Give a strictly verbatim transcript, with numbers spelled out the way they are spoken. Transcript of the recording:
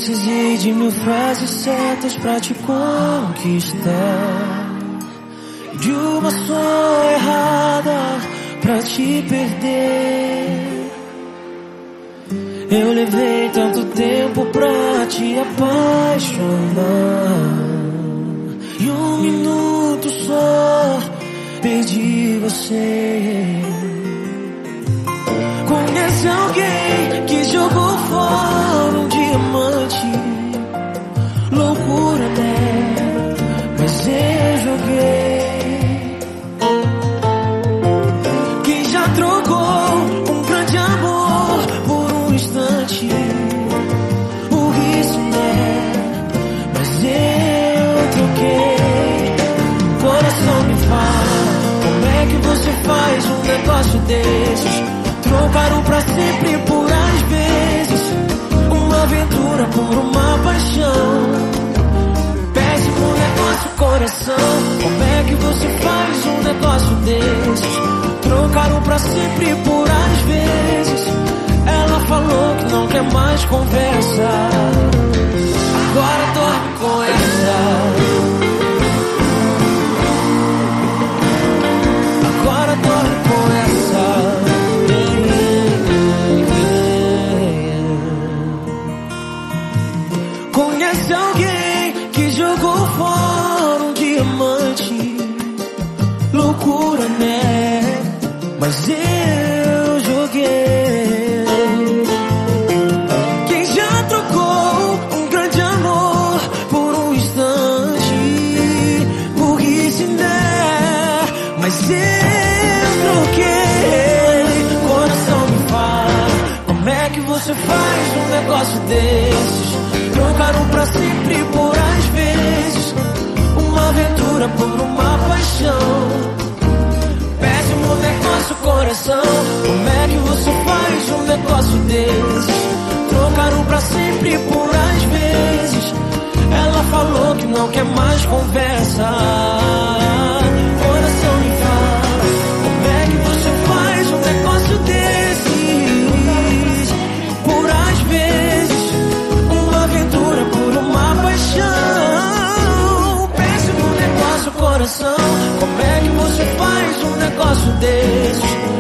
Precisei de mil frases certas pra te conquistar, de uma só errada pra te perder. Eu levei tanto tempo pra te apaixonar, e um minuto só perdi você. Conhece alguém que jogou fora um diamante? Loucura, né? Mas eu joguei. Quem já trocou um grande amor por um instante? Burrice, né? Mas eu troquei. Coração, me fala, como é que você faz um negócio desses? Trocaram pra sempre por às vezes, uma aventura por uma paixão. Péssimo negócio, coração. Como é que você faz um negócio desses? Trocaram pra sempre por às vezes. Ela falou que não quer mais conversa, agora dorme com essa. Agora dorme com essa. Conhece alguém que jogou fora um diamante? Loucura, né? Mas eu joguei. Quem já trocou um grande amor por um instante? Burrice, né? Mas eu troquei. Coração, me fala, como é que você faz um negócio desses? Trocaram pra sempre por às vezes, uma aventura por uma paixão. Péssimo negócio, coração. Como é que você faz um negócio desses? Trocaram pra sempre por às vezes. Ela falou que não quer mais conversa. Coração, me fala, como é que você faz um negócio desses? Por às vezes, aventura por uma paixão. Péssimo negócio, coração. Como é que você faz um negócio desses?